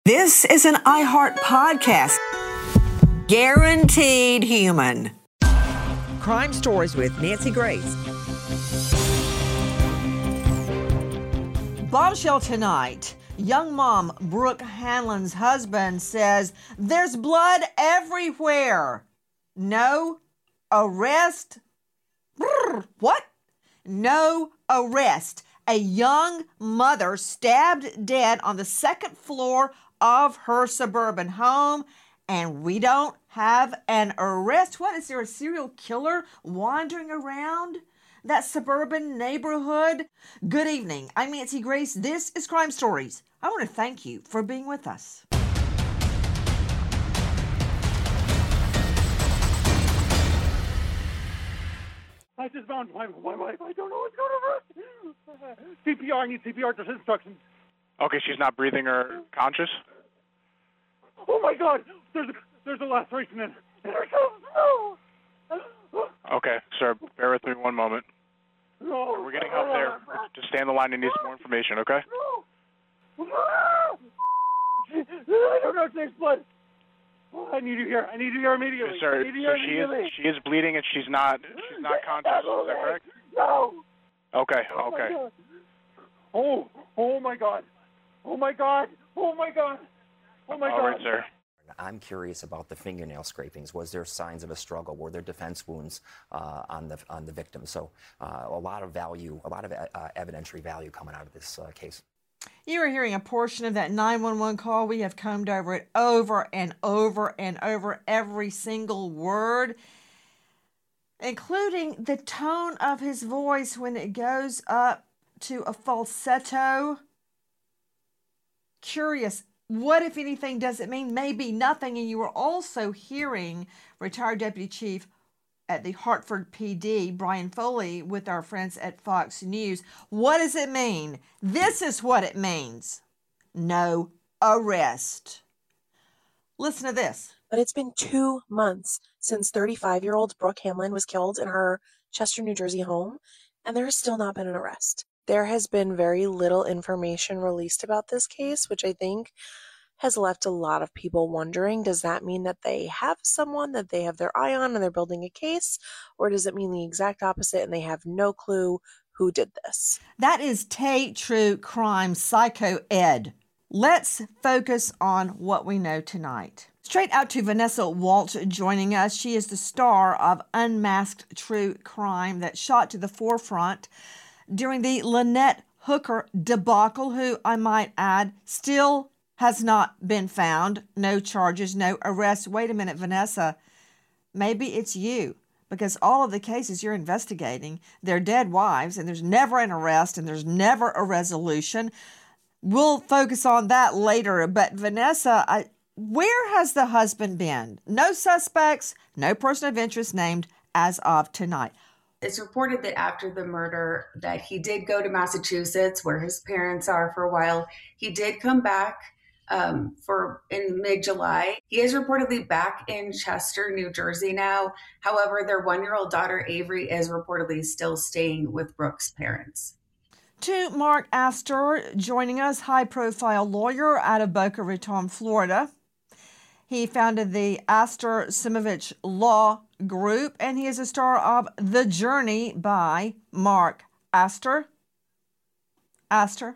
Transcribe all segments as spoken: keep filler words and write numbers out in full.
This is an iHeart podcast. Guaranteed human. Crime Stories with Nancy Grace. Bombshell tonight. Young mom Brooke Hanlon's husband says there's blood everywhere. No arrest. Brr, what? No arrest. A young mother stabbed dead on the second floor of her suburban home, and we don't have an arrest. What, is there a serial killer wandering around that suburban neighborhood? Good evening. I'm Nancy Grace. This is Crime Stories. I want to thank you for being with us. I just found my, my wife. I don't know what's going on. C P R. I need C P R. Just instructions. Okay, she's not breathing or conscious? Oh, my God. There's a, there's a laceration in, in her nose. No. Okay, sir, bear with me one moment. No. We're getting help there. Just stay on the line and need some more information, okay? No. I don't know if there's blood. Oh, I need you here. I need you here immediately. Yes, sir. I need you So here she is immediately. she is bleeding and she's not she's not conscious. Is that correct? No. Okay, Oh, okay. my God. Oh, oh my God. Oh my God. Oh my God. Oh my All God. right, sir. I'm curious about the fingernail scrapings. Was there signs of a struggle? Were there defense wounds uh, on the on the victim? So uh, a lot of value, a lot of uh, evidentiary value coming out of this uh, case. You are hearing a portion of that nine one one call. We have combed over it over and over and over, every single word, including the tone of his voice when it goes up to a falsetto. Curious. What, if anything, does it mean? Maybe nothing. And you were also hearing retired Deputy Chief at the Hartford P D, Brian Foley, with our friends at Fox News. What does it mean? This is what it means. No arrest. Listen to this. But it's been two months since thirty-five-year-old Brooke Hanlon was killed in her Chester, New Jersey home, and there has still not been an arrest. There has been very little information released about this case, which I think has left a lot of people wondering, does that mean that they have someone that they have their eye on and they're building a case? Or does it mean the exact opposite and they have no clue who did this? That is Tate True Crime Psycho Ed. Let's focus on what we know tonight. Straight out to Vanessa Walsh joining us. She is the star of Unmasked True Crime that shot to the forefront during the Lynette Hooker debacle, who, I might add, still has not been found. No charges, no arrests. Wait a minute, Vanessa. Maybe it's you, because all of the cases you're investigating, they're dead wives, and there's never an arrest, and there's never a resolution. We'll focus on that later. But Vanessa, I, where has the husband been? No suspects, no person of interest named as of tonight. It's reported that after the murder that he did go to Massachusetts, where his parents are, for a while. He did come back um, for in mid-July. He is reportedly back in Chester, New Jersey now. However, their one-year-old daughter, Avery, is reportedly still staying with Brooke's parents. To Mark Astor joining us, high-profile lawyer out of Boca Raton, Florida. He founded the Astor Simovich Law Group, and he is a star of The Journey by Mark Astor. Astor.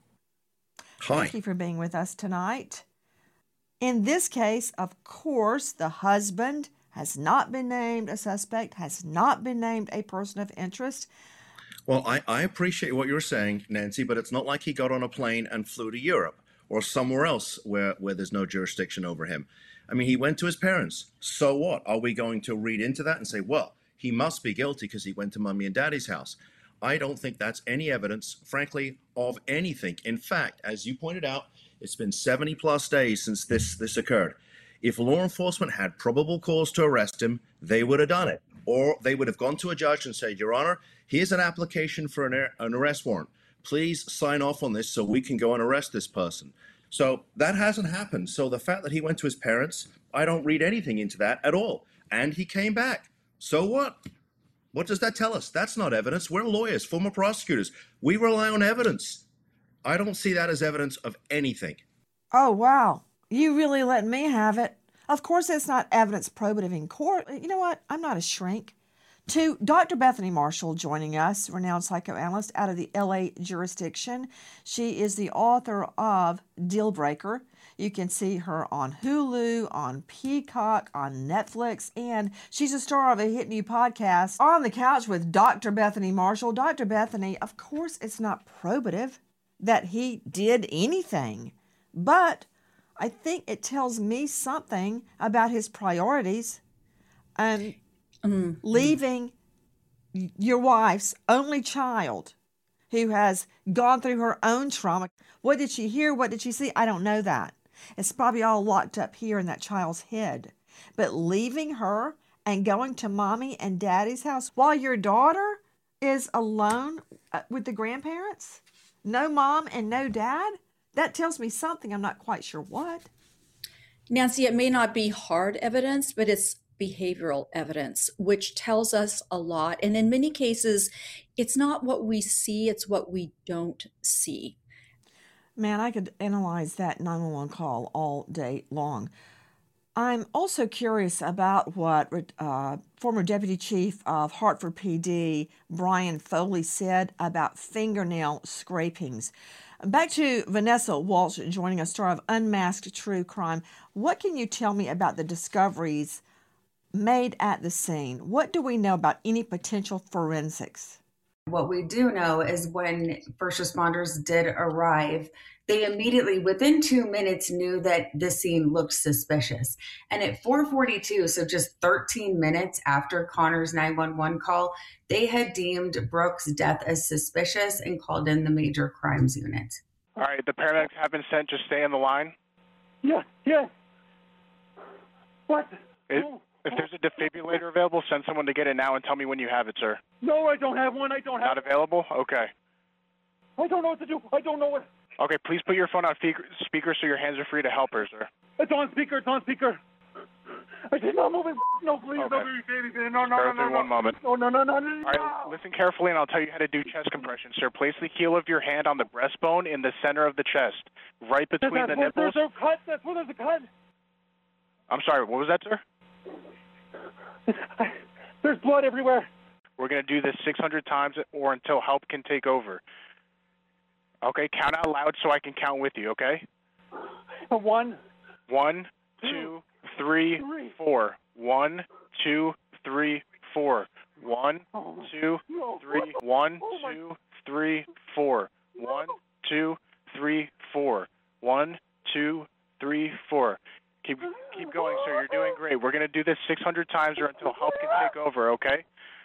Hi. Thank you for being with us tonight. In this case, of course, the husband has not been named a suspect, has not been named a person of interest. Well, I, I appreciate what you're saying, Nancy, but it's not like he got on a plane and flew to Europe or somewhere else where, where there's no jurisdiction over him. I mean, he went to his parents. So what? Are we going to read into that and say, well, he must be guilty because he went to mommy and daddy's house? I don't think that's any evidence, frankly, of anything. In fact, as you pointed out, it's been seventy plus days since this, this occurred. If law enforcement had probable cause to arrest him, they would have done it. Or they would have gone to a judge and said, Your Honor, here's an application for an, an arrest warrant. Please sign off on this so we can go and arrest this person. So that hasn't happened. So the fact that he went to his parents, I don't read anything into that at all. And he came back. So what? What does that tell us? That's not evidence. We're lawyers, former prosecutors. We rely on evidence. I don't see that as evidence of anything. Oh, wow. You really let me have it. Of course, it's not evidence probative in court. You know what? I'm not a shrink. To Doctor Bethany Marshall joining us, renowned psychoanalyst out of the L A jurisdiction. She is the author of Deal Breaker. You can see her on Hulu, on Peacock, on Netflix, and she's a star of a hit new podcast, On the Couch with Doctor Bethany Marshall. Doctor Bethany, of course it's not probative that he did anything, but I think it tells me something about his priorities. Um, mm-hmm. Leaving your wife's only child who has gone through her own trauma. What did she hear? What did she see? I don't know that. It's probably all locked up here in that child's head. But leaving her and going to mommy and daddy's house while your daughter is alone with the grandparents? No mom and no dad? That tells me something. I'm not quite sure what. Nancy, it may not be hard evidence, but it's behavioral evidence, which tells us a lot. And in many cases, it's not what we see, it's what we don't see. Man, I could analyze that nine one one call all day long. I'm also curious about what uh, former Deputy Chief of Hartford P D, Brian Foley, said about fingernail scrapings. Back to Vanessa Walsh joining us, star of Unmasked True Crime. What can you tell me about the discoveries made at the scene? What do we know about any potential forensics? What we do know is when first responders did arrive, they immediately, within two minutes, knew that the scene looked suspicious. And at four forty-two, so just thirteen minutes after Connor's nine one one call, they had deemed Brooke's death as suspicious and called in the major crimes unit. All right, the paramedics have been sent. Just stay on the line. Yeah, yeah. What? It, no. If there's a defibrillator available, send someone to get it now and tell me when you have it, sir. No, I don't have one. I don't have Not available? Okay. I don't know what to do. I don't know what... Okay, please put your phone on speaker so your hands are free to help her, sir. It's on speaker. It's on speaker. I did not move it. No, please, okay. no, no, no, no, no, no. one moment. No, no, no, no, no. All right, listen carefully, and I'll tell you how to do chest compression, sir. Place the heel of your hand on the breastbone in the center of the chest, right between that's the where nipples. There's a cut. That's where there's a cut. I'm sorry, what was that, sir? There's blood everywhere. We're going to do this six hundred times or until help can take over. Okay, count out loud so I can count with you, okay? A one. One, two, three, three. four. One, two, three, four. One, oh, two, no. three. One, oh, two, three, four. One, two, three, four. One, two, three, four. Keep keep going, sir. You're doing great. We're going to do this six hundred times or until help can take over, okay?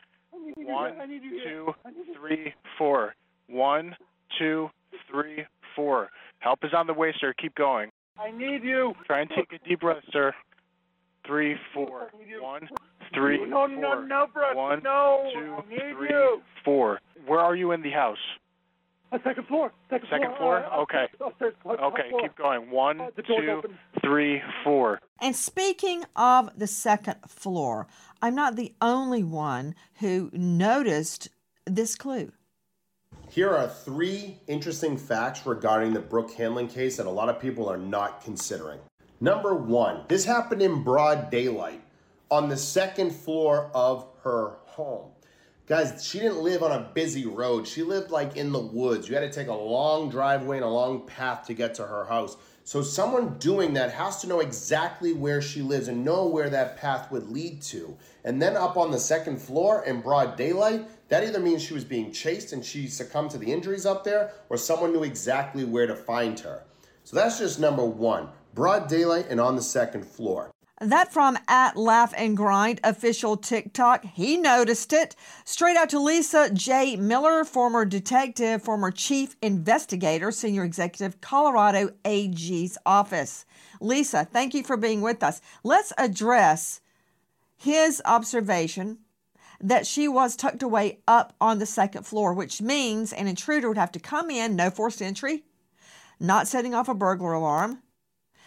One, two, three, four. One, two, three, four. Help is on the way, sir. Keep going. I need you. Try and take a deep breath, sir. Three, four. One, three, no, four. No, no, breath. One, no. two, I need three, you. four. Where are you in the house? A second floor. Second, second floor? floor? Uh, okay. Upstairs, upstairs, okay, floor. keep going. One, uh, two, three, four. And speaking of the second floor, I'm not the only one who noticed this clue. Here are three interesting facts regarding the Brooke Hanlon case that a lot of people are not considering. Number one, this happened in broad daylight on the second floor of her home. Guys, she didn't live on a busy road. She lived like in the woods. You had to take a long driveway and a long path to get to her house. So someone doing that has to know exactly where she lives and know where that path would lead to. And then up on the second floor in broad daylight, that either means she was being chased and she succumbed to the injuries up there, or someone knew exactly where to find her. So that's just number one, broad daylight and on the second floor. That from at Laugh and Grind official TikTok. He noticed it. Straight out to Lisa J. Miller, former detective, former chief investigator, senior executive, Colorado A G's office. Lisa, thank you for being with us. Let's address his observation that she was tucked away up on the second floor, which means an intruder would have to come in, no forced entry, not setting off a burglar alarm,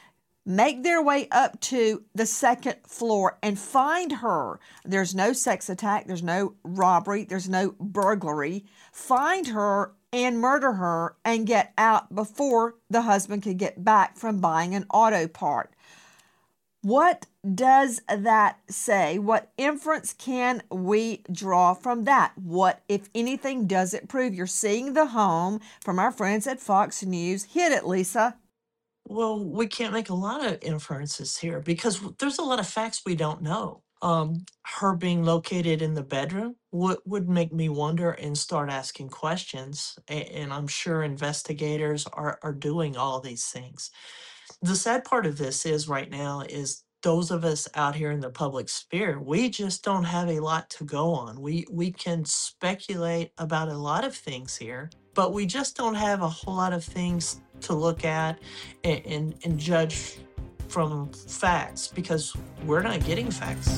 make their way up to the second floor and find her. There's no sex attack. There's no robbery. There's no burglary. Find her and murder her and get out before the husband could get back from buying an auto part. What does that say? What inference can we draw from that? What, if anything, does it prove? You're seeing the home from our friends at Fox News. Hit it, Lisa. Well, we can't make a lot of inferences here because there's a lot of facts we don't know. Um, her being located in the bedroom would, would make me wonder and start asking questions. And, and I'm sure investigators are, are doing all these things. The sad part of this is right now is those of us out here in the public sphere, we just don't have a lot to go on. We we can speculate about a lot of things here, but we just don't have a whole lot of things to look at and, and, and judge from facts because we're not getting facts.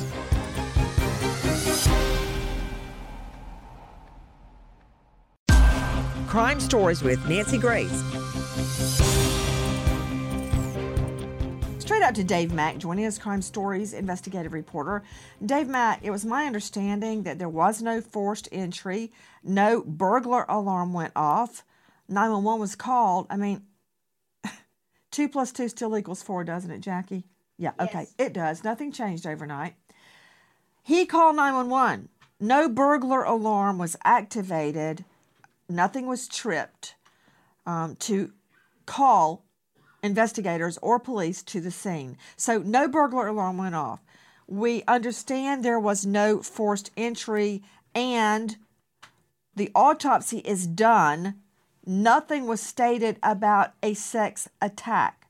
Crime Stories with Nancy Grace. Straight out to Dave Mack, joining us, Crime Stories investigative reporter. Dave Mack, it was my understanding that there was no forced entry, no burglar alarm went off, nine one one was called. I mean, two plus two still equals four, doesn't it, Jackie? Yeah, okay, yes. It does. Nothing changed overnight. He called nine one one. No burglar alarm was activated. Nothing was tripped um, to call investigators or police to the scene. So no burglar alarm went off. We understand there was no forced entry and the autopsy is done. Nothing was stated about a sex attack.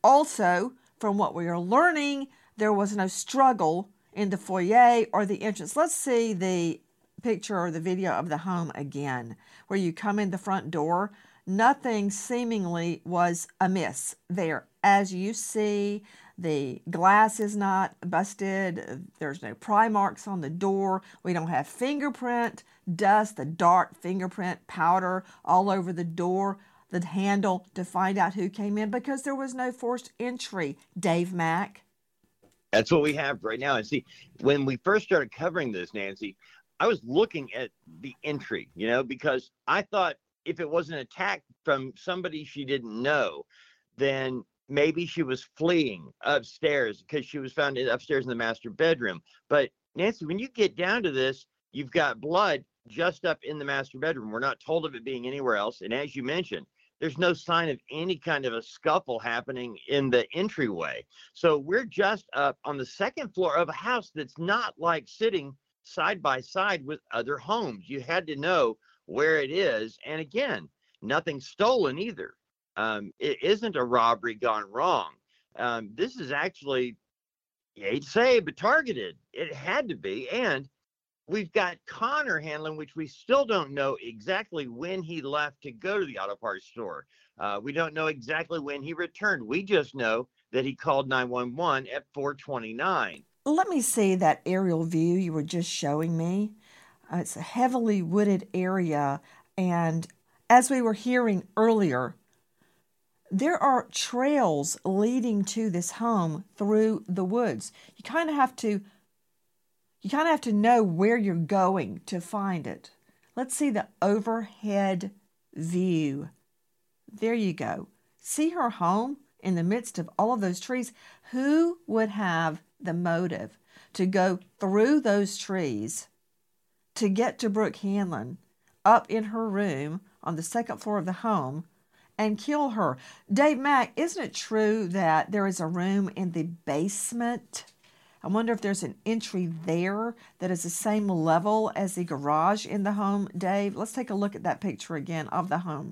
Also, from what we are learning, there was no struggle in the foyer or the entrance. Let's see the picture or the video of the home again, where you come in the front door. Nothing seemingly was amiss there. As you see, the glass is not busted. There's no pry marks on the door. We don't have fingerprint, dust, the dark fingerprint powder all over the door, the handle to find out who came in because there was no forced entry. Dave Mack. That's what we have right now. And see, when we first started covering this, Nancy, I was looking at the entry, you know, because I thought if it was an attack from somebody she didn't know, then maybe she was fleeing upstairs because she was found upstairs in the master bedroom. But Nancy, when you get down to this, you've got blood just up in the master bedroom. We're not told of it being anywhere else. And as you mentioned, there's no sign of any kind of a scuffle happening in the entryway. So we're just up on the second floor of a house that's not like sitting side by side with other homes. You had to know where it is. And again, nothing stolen either. Um, it isn't a robbery gone wrong. Um, this is actually, you hate to say, but targeted. It had to be. And we've got Connor handling, which we still don't know exactly when he left to go to the auto parts store. Uh, we don't know exactly when he returned. We just know that he called nine one one at four twenty-nine. Let me see that aerial view you were just showing me. Uh, it's a heavily wooded area, and as we were hearing earlier, there are trails leading to this home through the woods. You kind of have to you kind of have to know where you're going to find it. Let's see the overhead view. There you go. See her home in the midst of all of those trees. Who would have the motive to go through those trees to get to Brooke Hanlon up in her room on the second floor of the home and kill her? Dave Mack, isn't it true that there is a room in the basement? I wonder if there's an entry there that is the same level as the garage in the home. Dave, let's take a look at that picture again of the home.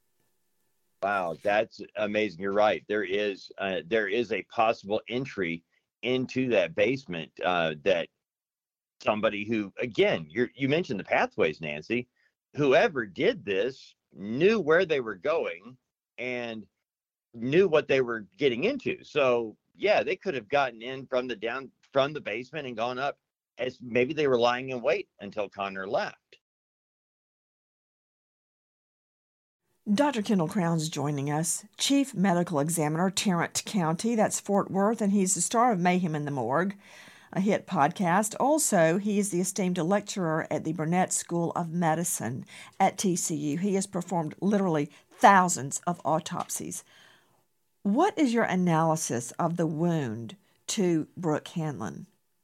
Wow, that's amazing. You're right. There is uh, there is a possible entry into that basement uh, that somebody who, again, you you mentioned the pathways, Nancy. Whoever did this knew where they were going and knew what they were getting into. So yeah, they could have gotten in from the down from the basement and gone up as maybe they were lying in wait until Connor left. Doctor Kendall Crown's joining us, Chief Medical Examiner, Tarrant County, that's Fort Worth, and he's the star of Mayhem in the Morgue, a hit podcast. Also, he is the esteemed lecturer at the Burnett School of Medicine at T C U. He has performed literally thousands of autopsies. What is your analysis of the wound to Brooke Hanlon?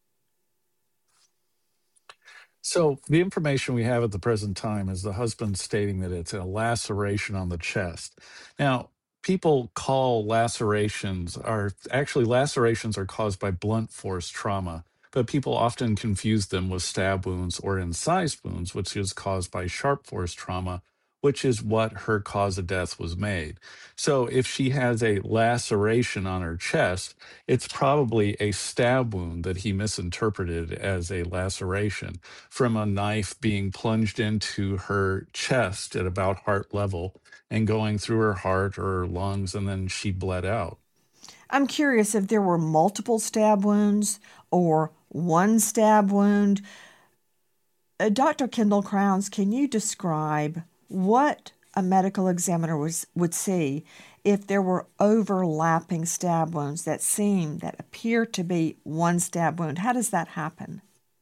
So the information we have at the present time is the husband stating that it's a laceration on the chest. Now, people call lacerations are actually lacerations are caused by blunt force trauma, but people often confuse them with stab wounds or incised wounds, which is caused by sharp force trauma, which is what her cause of death was made. So if she has a laceration on her chest, it's probably a stab wound that he misinterpreted as a laceration from a knife being plunged into her chest at about heart level and going through her heart or her lungs, and then she bled out. I'm curious if there were multiple stab wounds or one stab wound. Uh, Doctor Kendall Crowns, can you describe what a medical examiner was, would see if there were overlapping stab wounds that seem, that appear to be one stab wound? How does that happen?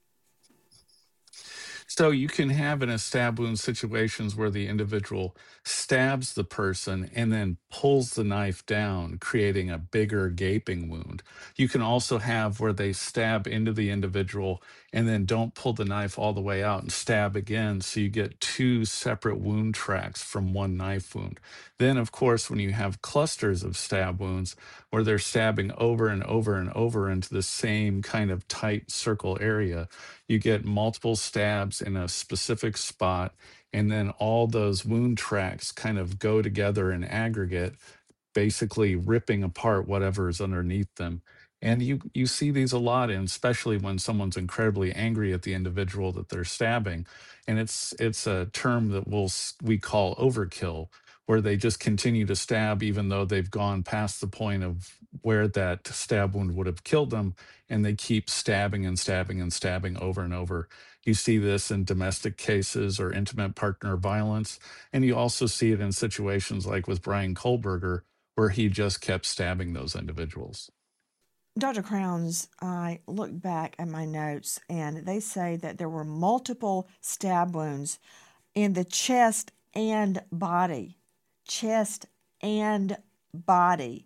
So you can have in a stab wound situations where the individual stabs the person and then pulls the knife down, creating a bigger gaping wound. You can also have where they stab into the individual and then don't pull the knife all the way out and stab again. So you get two separate wound tracks from one knife wound. Then, of course, when you have clusters of stab wounds where they're stabbing over and over and over into the same kind of tight circle area, you get multiple stabs in a specific spot, and then all those wound tracks kind of go together in aggregate, basically ripping apart whatever is underneath them. And you you see these a lot, and especially when someone's incredibly angry at the individual that they're stabbing, and it's it's a term that we'll s- we call overkill, where they just continue to stab even though they've gone past the point of where that stab wound would have killed them, and they keep stabbing and stabbing and stabbing over and over. You see this in domestic cases or intimate partner violence, and you also see it in situations like with Brian Kohlberger, where he just kept stabbing those individuals. Doctor Crowns, I look back at my notes and they say that there were multiple stab wounds in the chest and body. Chest and body.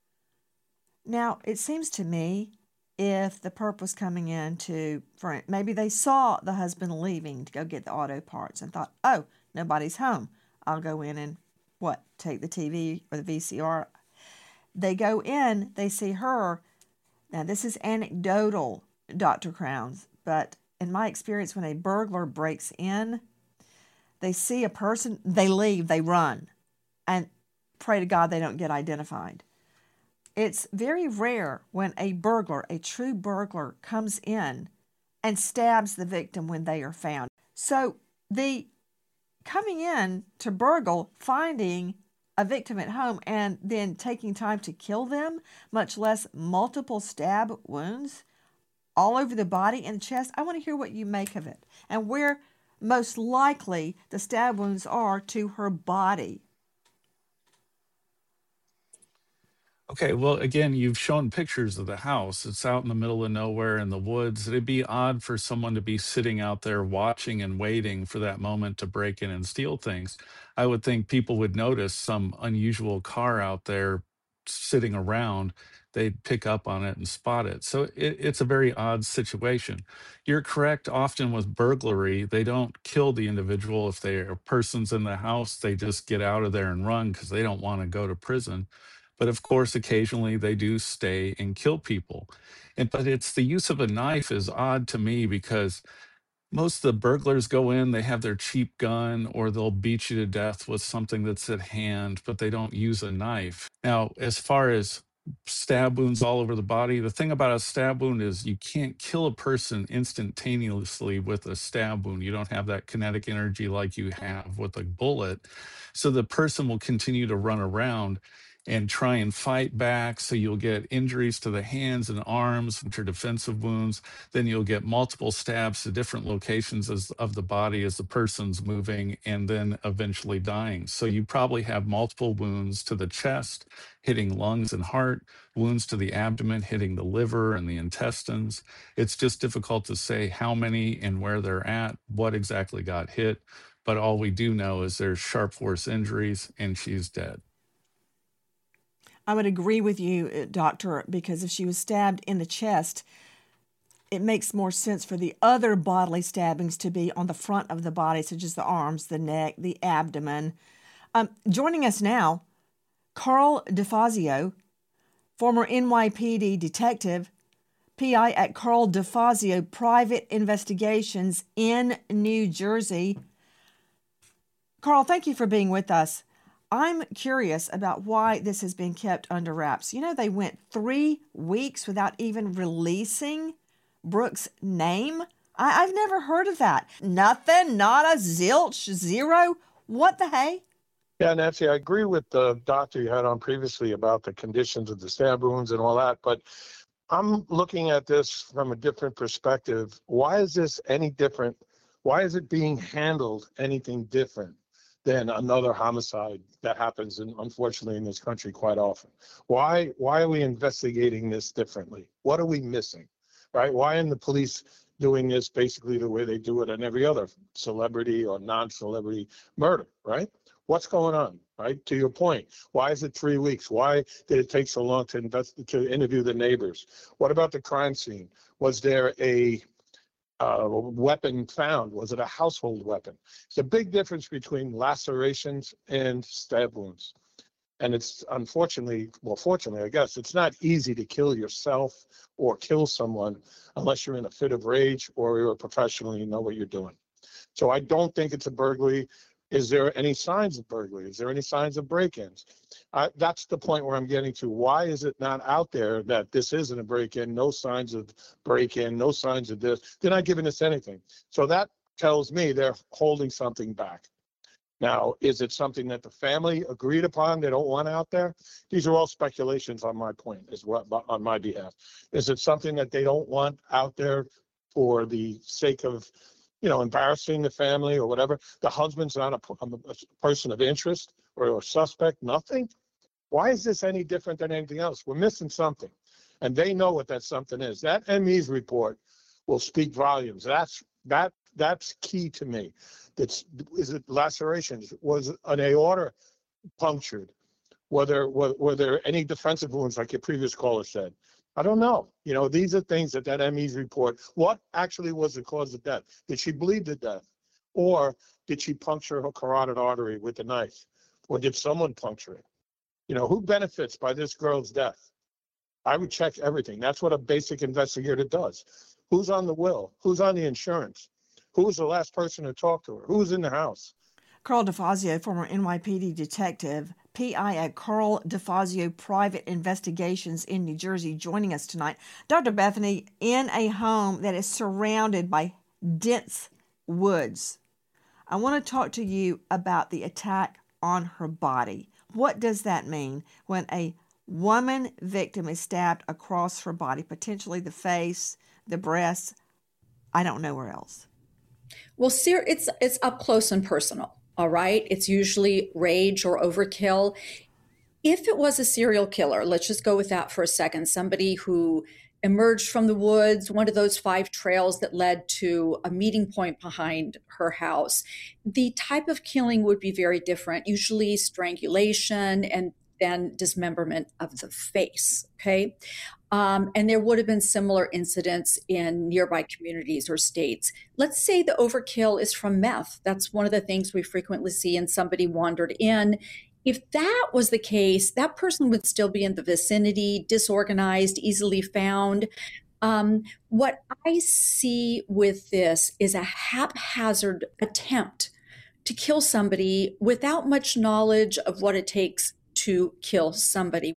Now, it seems to me if the perp was coming in to, for, maybe they saw the husband leaving to go get the auto parts and thought, oh, nobody's home. I'll go in and, what, take the T V or the V C R. They go in, they see her. Now, this is anecdotal, Doctor Crowns, but in my experience, when a burglar breaks in, they see a person, they leave, they run, and pray to God they don't get identified. It's very rare when a burglar, a true burglar, comes in and stabs the victim when they are found. So the coming in to burgle, finding a victim at home, and then taking time to kill them, much less multiple stab wounds all over the body and chest. I want to hear what you make of it and where most likely the stab wounds are to her body. Okay, well, again, you've shown pictures of the house. It's out in the middle of nowhere in the woods. It'd be odd for someone to be sitting out there watching and waiting for that moment to break in and steal things. I would think people would notice some unusual car out there sitting around. They'd pick up on it and spot it. So it, it's a very odd situation. You're correct. Often with burglary, they don't kill the individual. If they are persons in the house, they just get out of there and run because they don't want to go to prison. But of course, occasionally they do stay and kill people. And but it's the use of a knife is odd to me because most of the burglars go in, they have their cheap gun, or they'll beat you to death with something that's at hand, but they don't use a knife. Now, as far as stab wounds all over the body, the thing about a stab wound is you can't kill a person instantaneously with a stab wound. You don't have that kinetic energy like you have with a bullet. So the person will continue to run around. and try and fight back. So you'll get injuries to the hands and arms, which are defensive wounds. Then you'll get multiple stabs to different locations as, of the body as the person's moving, and then eventually dying. So you probably have multiple wounds to the chest, hitting lungs and heart, wounds to the abdomen, hitting the liver and the intestines. It's just difficult to say how many and where they're at, what exactly got hit. But all we do know is there's sharp force injuries and she's dead. I would agree with you, uh, Doctor, because if she was stabbed in the chest, it makes more sense for the other bodily stabbings to be on the front of the body, such as the arms, the neck, the abdomen. Um, joining us now, Carl DeFazio, former N Y P D detective, P I at Carl DeFazio Private Investigations in New Jersey. Carl, thank you for being with us. I'm curious about why this has been kept under wraps. You know, they went three weeks without even releasing Brooke's name. I- I've never heard of that. Nothing, not a zilch, zero. What the hey? Yeah, Nancy, I agree with the doctor you had on previously about the conditions of the stab wounds and all that, but I'm looking at this from a different perspective. Why is this any different? Why is it being handled anything different than another homicide that happens, in, unfortunately, in this country quite often? Why why are we investigating this differently? What are we missing, right? Why aren't the police doing this basically the way they do it in every other celebrity or non-celebrity murder, right? What's going on, right? To your point, why is it three weeks? Why did it take so long to invest to interview the neighbors? What about the crime scene? Was there a uh, weapon found? Was it a household weapon? It's a big difference between lacerations and stab wounds. And it's unfortunately, well, fortunately, I guess, it's not easy to kill yourself or kill someone unless you're in a fit of rage or you're a professional and you know what you're doing. So I don't think it's a burglary. Is there any signs of burglary? Is there any signs of break-ins? Uh, that's the point where I'm getting to. Why is it not out there that this isn't a break-in, no signs of break-in, no signs of this? They're not giving us anything. So that tells me they're holding something back. Now, is it something that the family agreed upon they don't want out there? These are all speculations on my point, as well, on my behalf. Is it something that they don't want out there for the sake of, you know, embarrassing the family or whatever? The husband's not a, a person of interest or a suspect, nothing? Why is this any different than anything else? We're missing something, and they know what that something is. That M E's report will speak volumes. That's that that's key to me. That's, is it lacerations? Was an aorta punctured? Were there, were, were there any defensive wounds, like your previous caller said? I don't know. You know, these are things that that M E's report. What actually was the cause of death? Did she bleed to death? Or did she puncture her carotid artery with a knife? Or did someone puncture it? You know, who benefits by this girl's death? I would check everything. That's what a basic investigator does. Who's on the will? Who's on the insurance? Who was the last person to talk to her? Who was in the house? Carl DeFazio, former N Y P D detective, P I at Carl DeFazio Private Investigations in New Jersey, joining us tonight. Doctor Bethany, in a home that is surrounded by dense woods, I want to talk to you about the attack on her body. What does that mean when a woman victim is stabbed across her body, potentially the face, the breasts, I don't know where else? Well, Sear, it's it's up close and personal, all right? It's usually rage or overkill. If it was a serial killer, let's just go with that for a second, somebody who emerged from the woods, one of those five trails that led to a meeting point behind her house, the type of killing would be very different, usually strangulation and then dismemberment of the face, okay? Um, and there would have been similar incidents in nearby communities or states. Let's say the overkill is from meth. That's one of the things we frequently see, and somebody wandered in. If that was the case, that person would still be in the vicinity, disorganized, easily found. Um, what I see with this is a haphazard attempt to kill somebody without much knowledge of what it takes to kill somebody.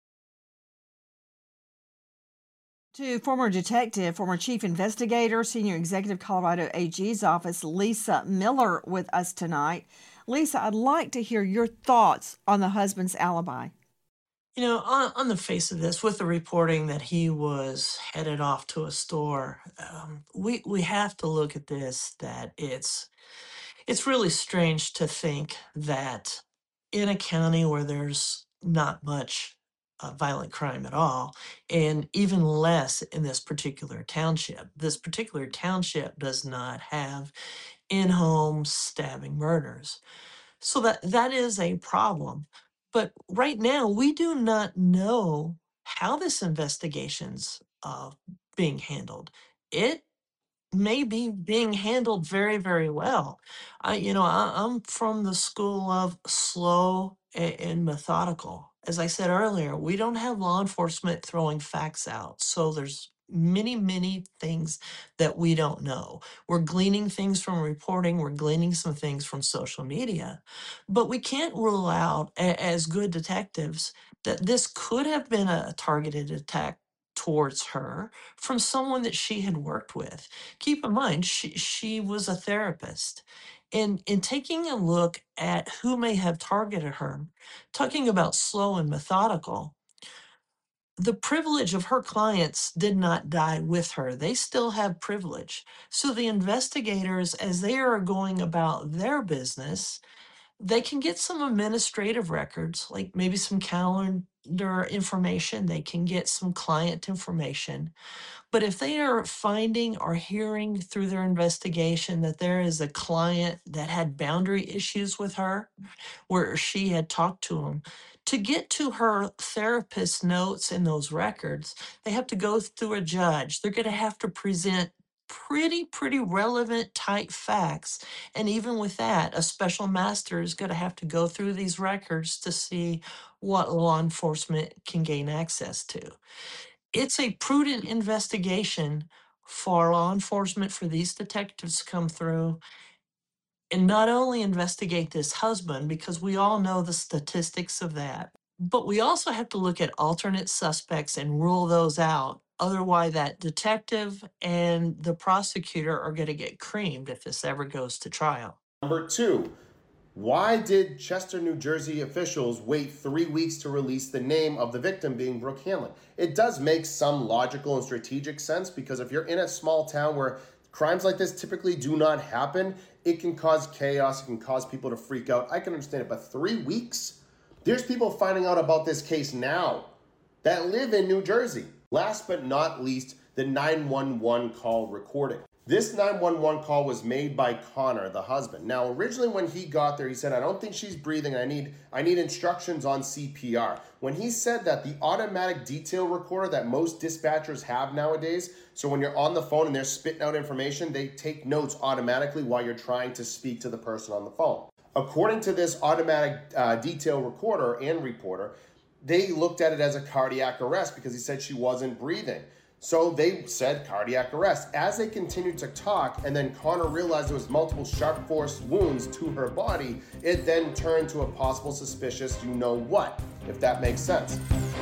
To former detective, former chief investigator, senior executive Colorado A G's office, Lisa Miller, with us tonight. Lisa, I'd like to hear your thoughts on the husband's alibi. You know, on, on the face of this, with the reporting that he was headed off to a store, um, we we have to look at this. That it's it's really strange to think that in a county where there's not much uh, violent crime at all, and even less in this particular township, this particular township does not have in-home stabbing murders. So that that is a problem. But right now, we do not know how this investigation's uh, being handled. It may be being handled very, very well. I, you know, I, I'm from the school of slow and, and methodical. As I said earlier, we don't have law enforcement throwing facts out. So there's many, many things that we don't know. We're gleaning things from reporting, we're gleaning some things from social media, but we can't rule out, a- as good detectives, that this could have been a targeted attack towards her from someone that she had worked with. Keep in mind, she, she was a therapist. And in taking a look at who may have targeted her, talking about slow and methodical, the privilege of her clients did not die with her. They still have privilege. So the investigators, as they are going about their business, they can get some administrative records, like maybe some calendar information. They can get some client information. But if they are finding or hearing through their investigation that there is a client that had boundary issues with her, where she had talked to him, to get to her therapist's notes in those records, they have to go through a judge. They're going to have to present pretty, pretty relevant type facts. And even with that, a special master is going to have to go through these records to see what law enforcement can gain access to. It's a prudent investigation for law enforcement, for these detectives to come through and not only investigate this husband, because we all know the statistics of that, but we also have to look at alternate suspects and rule those out. Otherwise, that detective and the prosecutor are going to get creamed if this ever goes to trial. Number two, why did Chester, New Jersey officials wait three weeks to release the name of the victim being Brooke Hanlon? It does make some logical and strategic sense, because if you're in a small town where crimes like this typically do not happen, it can cause chaos, it can cause people to freak out. I can understand it, but three weeks? There's people finding out about this case now that live in New Jersey. Last but not least, the nine one one call recording. This nine one one call was made by Connor, the husband. Now, originally when he got there, he said, I don't think she's breathing. I need I need instructions on C P R. When he said that, the automatic detail recorder that most dispatchers have nowadays, so when you're on the phone and they're spitting out information, they take notes automatically while you're trying to speak to the person on the phone. According to this automatic uh, detail recorder and reporter, they looked at it as a cardiac arrest because he said she wasn't breathing. So they said cardiac arrest. As they continued to talk, and then Connor realized there was multiple sharp force wounds to her body, it then turned to a possible suspicious you know what, if that makes sense.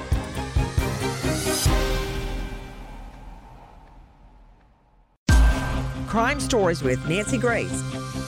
Crime Stories with Nancy Grace.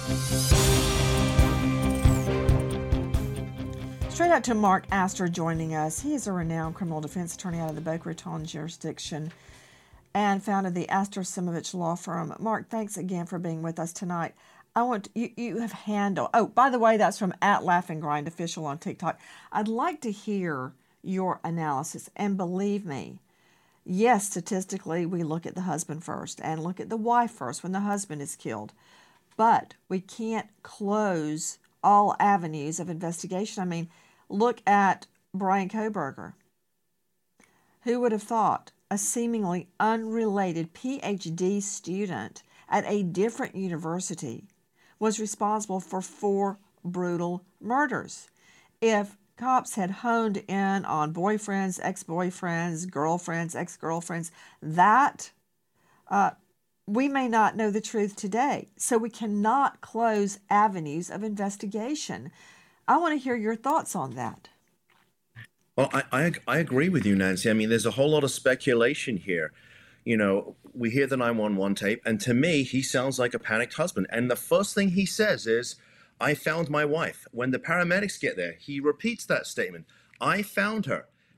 Straight out to Mark Astor joining us. He is a renowned criminal defense attorney out of the Boca Raton jurisdiction and founded the Astor Simovich Law Firm. Mark, thanks again for being with us tonight. I want you, you have handled, oh, by the way, that's from at Laugh and Grind Official on TikTok. I'd like to hear your analysis, and believe me, yes, statistically, we look at the husband first and look at the wife first when the husband is killed, but we can't close all avenues of investigation. I mean, look at Bryan Kohberger. Who would have thought a seemingly unrelated P H D student at a different university was responsible for four brutal murders? If cops had honed in on boyfriends, ex-boyfriends, girlfriends, ex-girlfriends, that uh, we may not know the truth today. So we cannot close avenues of investigation. I want to hear your thoughts on that. Well, I, I I agree with you, Nancy. I mean, there's a whole lot of speculation here. You know, we hear the nine one one tape, and to me, he sounds like a panicked husband. And the first thing he says is, I found my wife. When the paramedics get there, he repeats that statement. I found her.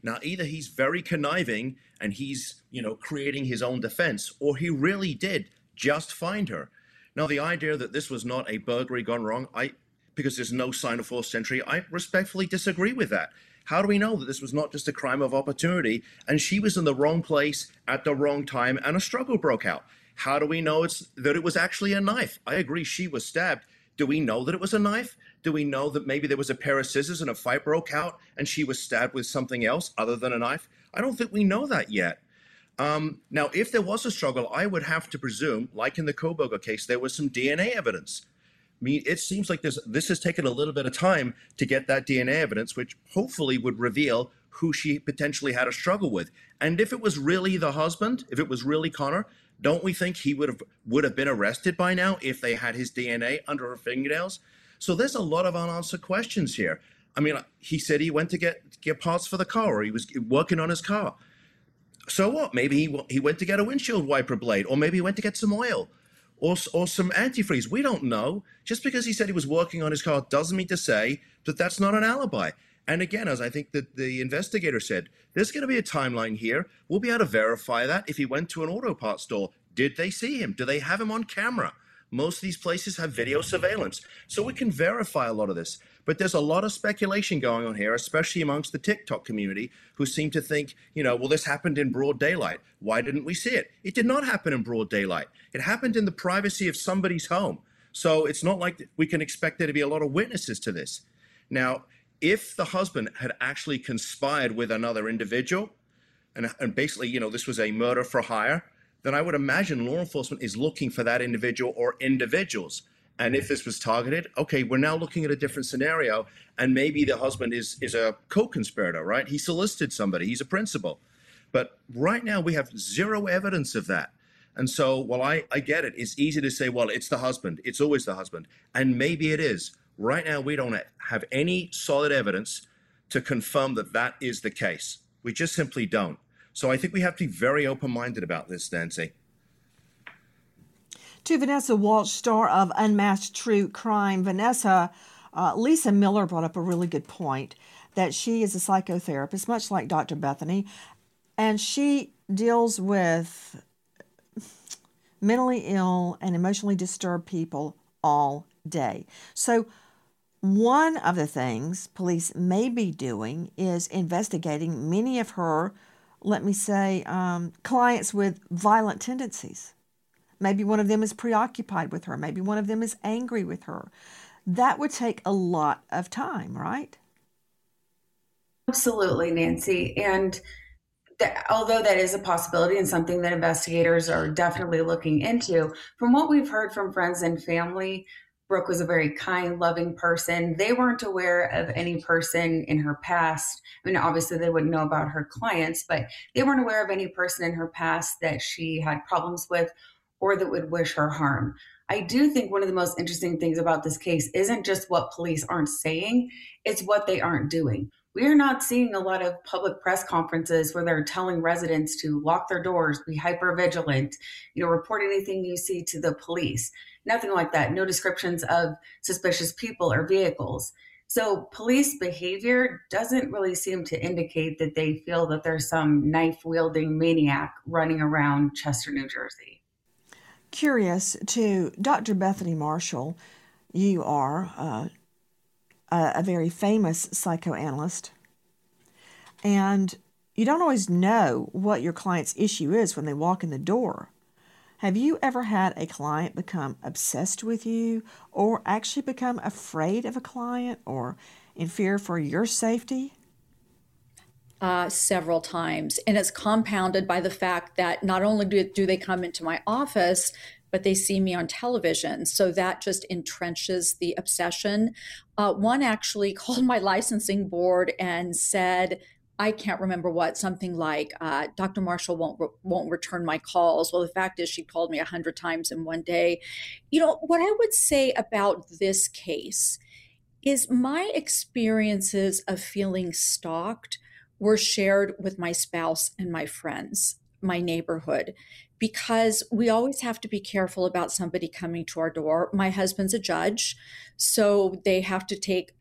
Now, either he's very conniving and he's, you know, creating his own defense, or he really did just find her. Now, the idea that this was not a burglary gone wrong, I, because there's no sign of forced entry, I respectfully disagree with that. How do we know that this was not just a crime of opportunity and she was in the wrong place at the wrong time and a struggle broke out? How do we know it's that it was actually a knife? I agree she was stabbed. Do we know that it was a knife? Do we know that maybe there was a pair of scissors and a fight broke out and she was stabbed with something else other than a knife? I don't think we know that yet. Um, now, if there was a struggle, I would have to presume, like in the Kohberger case, there was some D N A evidence. I mean, it seems like this, this has taken a little bit of time to get that D N A evidence, which hopefully would reveal who she potentially had a struggle with. And if it was really the husband, if it was really Connor, don't we think he would have would have been arrested by now if they had his D N A under her fingernails? So there's a lot of unanswered questions here. I mean, he said he went to get get parts for the car, or he was working on his car. So what? Maybe he he went to get a windshield wiper blade, or maybe he went to get some oil, or or some antifreeze. We don't know. Just because he said he was working on his car doesn't mean to say that that's not an alibi. And again, as I think that the investigator said, there's going to be a timeline here. We'll be able to verify that. If he went to an auto parts store, did they see him? Do they have him on camera? Most of these places have video surveillance. So we can verify a lot of this. But there's a lot of speculation going on here, especially amongst the TikTok community, who seem to think, you know, well, this happened in broad daylight. Why didn't we see it? It did not happen in broad daylight. It happened in the privacy of somebody's home. So it's not like we can expect there to be a lot of witnesses to this. Now, if the husband had actually conspired with another individual, and, and basically, you know, this was a murder for hire, then I would imagine law enforcement is looking for that individual or individuals. And if this was targeted, okay, we're now looking at a different scenario, and maybe the husband is is a co-conspirator, right? He solicited somebody, he's a principal. But right now we have zero evidence of that. And so while I, I get it, it's easy to say, well, it's the husband, it's always the husband. And maybe it is. Right now, we don't have any solid evidence to confirm that that is the case. We just simply don't. So I think we have to be very open-minded about this, Nancy. To Vanessa Walsh, star of Unmasked True Crime, Vanessa, uh, Lisa Miller brought up a really good point, that she is a psychotherapist, much like Doctor Bethany, and she deals with mentally ill and emotionally disturbed people all day. So one of the things police may be doing is investigating many of her, let me say, um, clients with violent tendencies. Maybe one of them is preoccupied with her. Maybe one of them is angry with her. That would take a lot of time, right? Absolutely, Nancy. And that, although that is a possibility and something that investigators are definitely looking into, from what we've heard from friends and family, Brooke was a very kind, loving person. They weren't aware of any person in her past. I mean, obviously they wouldn't know about her clients, but they weren't aware of any person in her past that she had problems with or that would wish her harm. I do think one of the most interesting things about this case isn't just what police aren't saying, it's what they aren't doing. We are not seeing a lot of public press conferences where they're telling residents to lock their doors, be hyper vigilant, you know, report anything you see to the police. Nothing like that. No descriptions of suspicious people or vehicles. So police behavior doesn't really seem to indicate that they feel that there's some knife-wielding maniac running around Chester, New Jersey. Curious to Doctor Bethany Marshall, you are uh, a, a very famous psychoanalyst, and you don't always know what your client's issue is when they walk in the door. Have you ever had a client become obsessed with you or actually become afraid of a client or in fear for your safety? Uh, several times. And it's compounded by the fact that not only do, do they come into my office, but they see me on television. So that just entrenches the obsession. Uh, one actually called my licensing board and said, I can't remember what, something like, uh, Doctor Marshall won't re- won't return my calls. Well, the fact is she called me a hundred times in one day. You know, what I would say about this case is my experiences of feeling stalked were shared with my spouse and my friends, my neighborhood, because we always have to be careful about somebody coming to our door. My husband's a judge, so they have to take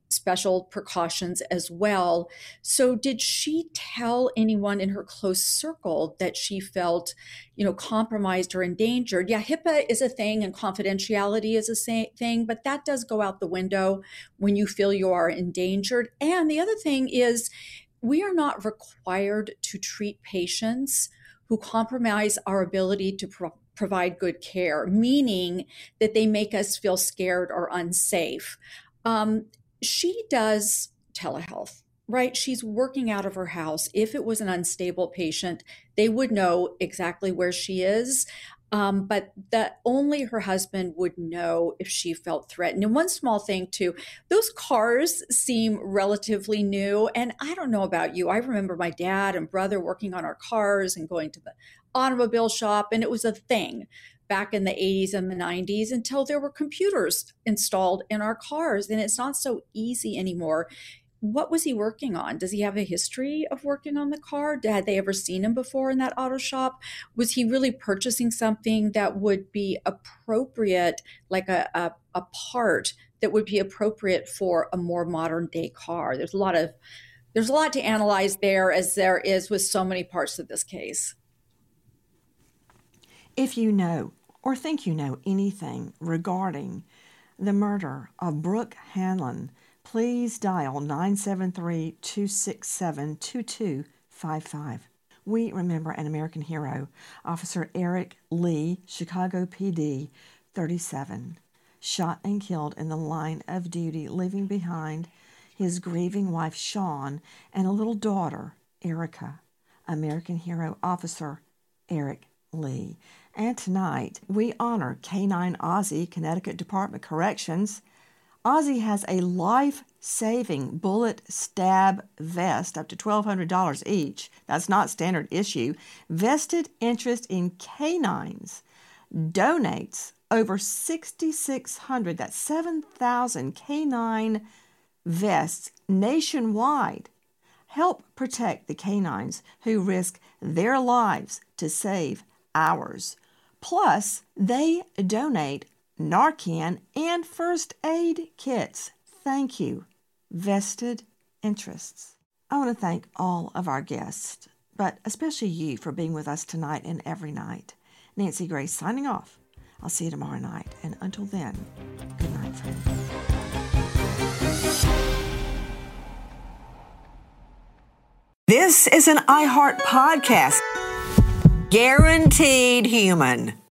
special precautions as well. So did she tell anyone in her close circle that she felt, you know, compromised or endangered? Yeah, HIPAA is a thing and confidentiality is a thing, but that does go out the window when you feel you are endangered. And the other thing is, we are not required to treat patients who compromise our ability to pro- provide good care, meaning that they make us feel scared or unsafe. Um, she does telehealth, right? She's working out of her house. If it was an unstable patient, they would know exactly where she is. Um, but that only her husband would know if she felt threatened. And one small thing too, those cars seem relatively new. And I don't know about you. I remember my dad and brother working on our cars and going to the automobile shop. And it was a thing back in the eighties and the nineties until there were computers installed in our cars. And it's not so easy anymore. What was he working on? Does he have a history of working on the car? Had they ever seen him before in that auto shop? Was he really purchasing something that would be appropriate, like a, a, a part that would be appropriate for a more modern day car? There's a lot of, there's a lot to analyze there, as there is with so many parts of this case. If you know or think you know anything regarding the murder of Brooke Hanlon, please dial nine seven three, two six seven, two two five five. We remember an American hero, Officer Eric Lee, Chicago P D, thirty-seven, shot and killed in the line of duty, leaving behind his grieving wife, Shawn, and a little daughter, Erica. American hero, Officer Eric Lee. And tonight, we honor K nine Ozzie, Connecticut Department of Corrections. Ozzie has a life-saving bullet stab vest, up to twelve hundred dollars each. That's not standard issue. Vested interest in canines. Donates over six thousand six hundred, that's seven thousand canine vests nationwide. Help protect the canines who risk their lives to save ours. Plus, they donate Narcan and first aid kits. Thank you, Vested Interests. I want to thank all of our guests, but especially you for being with us tonight and every night. Nancy Grace signing off. I'll see you tomorrow night. And until then, good night, friends. This is an iHeart podcast. Guaranteed human.